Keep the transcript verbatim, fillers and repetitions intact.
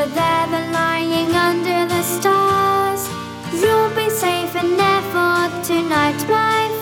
together lying under the stars. You'll be safe and there for tonight, my